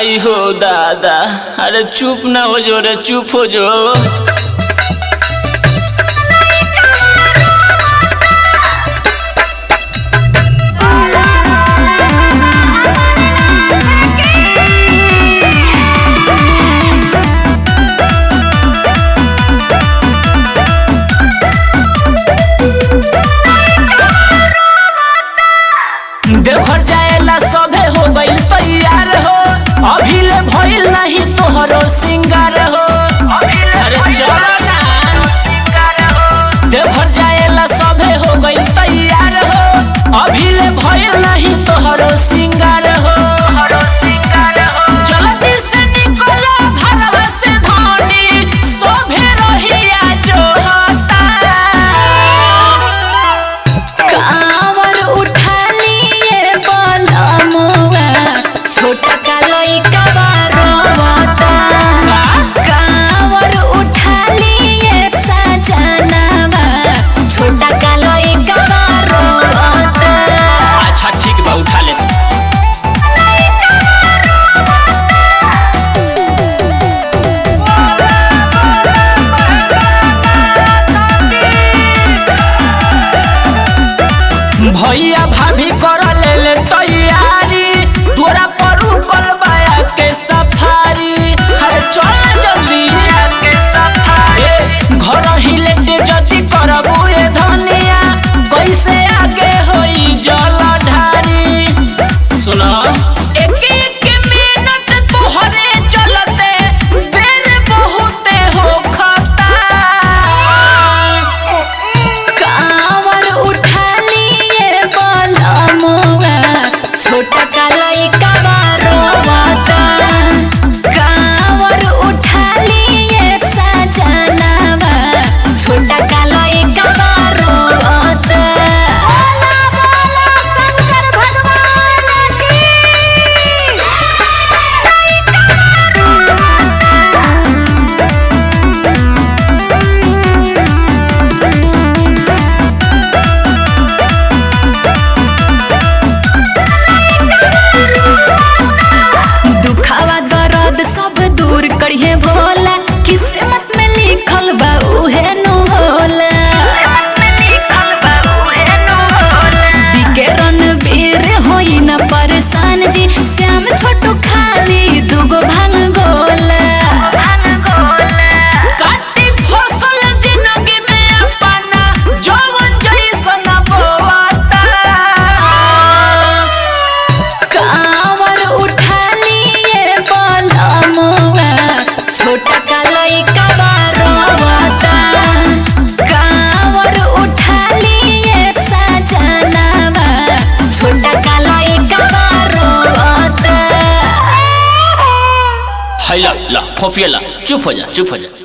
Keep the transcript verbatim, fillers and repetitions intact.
आई हो दादा, अरे चुप ना हो जो रे, चुप हो जो। देवघर जाएला सभे हो गइल तैयार हो, अभी ले भइल नहीं तोहरो सिंगार हो। अरे चलो ना, देवघर जाएला सभे हो गइल तैयार हो, अभी ले भइल नहीं तोहरो सिंगार हो। जल्दी से निकलो घरवा से धनी, सभे रहिया जो होता। कांवर उठा लिए बलमुआ, छोटा का लइका रोवता। कांवर उठा लिए सजनवा, छोटा का लइका रोवता। अच्छा ठीक बा, उठा ले। भैया भाभी कर ले ले तैयारी, तोरा पर रुकल बाया के सफारी। अरे चल जल्दी घर ही लेटे जति करबू ए धनिया, कैसे आगे होई जल ढारी। सुनो एक एक मिनट तोहरे चलते, बेर बहुते हो खता। कांवर उठा लिए बलमुआ, छोटा का लइका रोवता। कांवर उठा लिए सजनवा, छोटा का लइका रोवता। बोला बोला शंकर भगवान की। दुखावा दर्द सब दूर करिए भोला, किस्मत में लिखल बा उहे नु होला। दिके रणवीर होई न परेशान जी, श्याम छोटू खाली दुगो भांग गोला। काटी फसल जिंदगी में अपना, जब जैसन बोआता। कांवर उठा लिए बलमुआ, छोटा का लइका रोवता। कांवर उठा लिए सजनवा, छोटा का लइका रोवता। है ला ला खोफिया ला, चुप हो जा, चुप हो जा।